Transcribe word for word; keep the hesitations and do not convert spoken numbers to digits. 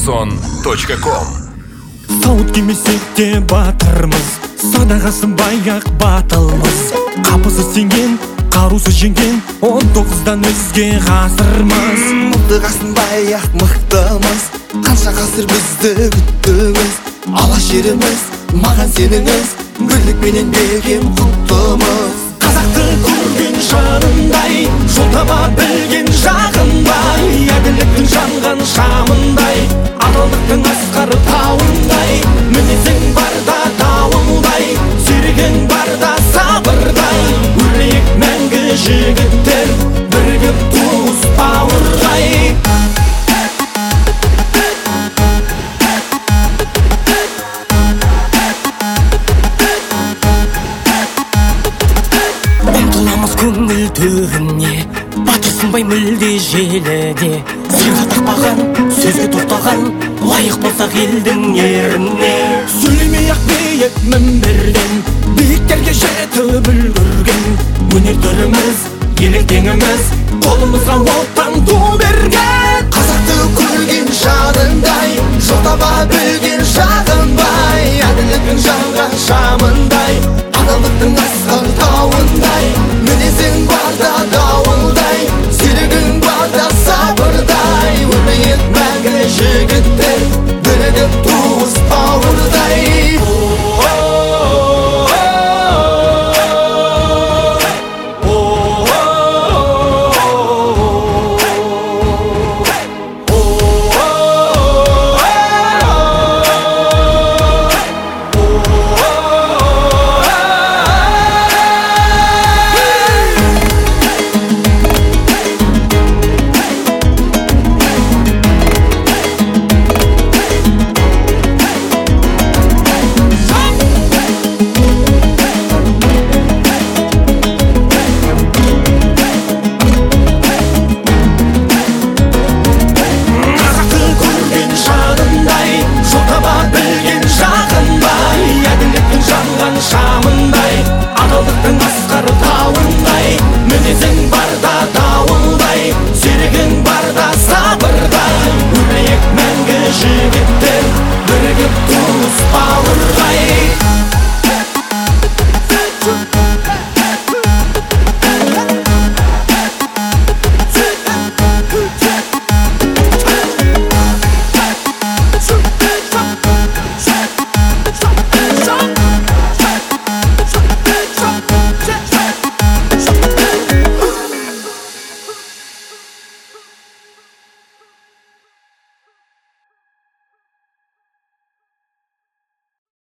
радиосон точка ком. Сауыт кимесек те батырмыз, садағасы баяқ батылмыз. Қапысы сенген, қарусы жеңген, он тоғыздан өзге ғасырмыз. Мылтығасын баяқ мықтымыз, қанша ғасыр бізді күттіңіз. Алаш жеріміз, маған сеніңіз, бірлікпенен бекем құттымыз. Қазақты көрген жанындай, жолдама білген жағындай, әділеттің жанған шамындай, адалдықтың асқары тауындай. Мінезің барда дауылдай, сүйреген барда сабырдай. Өрлейік мәңгі жігіттер, бірігіп туыс бауырдай. Ұмтыламыз көңіл төріне, батырсынбай мүлде желіде. Сыйға тақпаған, сөзге тоқтаған, лайық болсақ елдің еріне. Сөйлемей-ақ биік мінберден, биіктерге жетіп үлгерген өнер түріміз, електеңіміз, қолымызға отан